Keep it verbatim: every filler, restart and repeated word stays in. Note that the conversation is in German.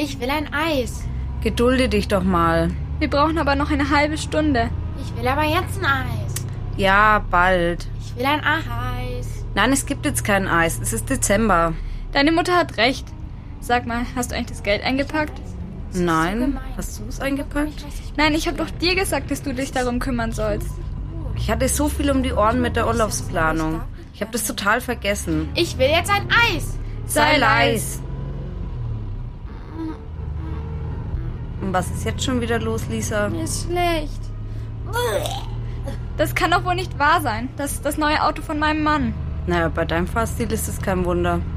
Ich will ein Eis. Gedulde dich doch mal. Wir brauchen aber noch eine halbe Stunde. Ich will aber jetzt ein Eis. Ja, bald. Ich will ein Eis. Nein, es gibt jetzt kein Eis. Es ist Dezember. Deine Mutter hat recht. Sag mal, hast du eigentlich das Geld eingepackt? Nein. Hast du es eingepackt? Nein, ich habe doch dir gesagt, dass du dich darum kümmern sollst. Ich hatte so viel um die Ohren mit der Urlaubsplanung. Ich habe das total vergessen. Ich will jetzt ein Eis. Sei leis. Und was ist jetzt schon wieder los, Lisa? Mir ist schlecht. Das kann doch wohl nicht wahr sein. Das ist das neue Auto von meinem Mann. Naja, bei deinem Fahrstil ist es kein Wunder.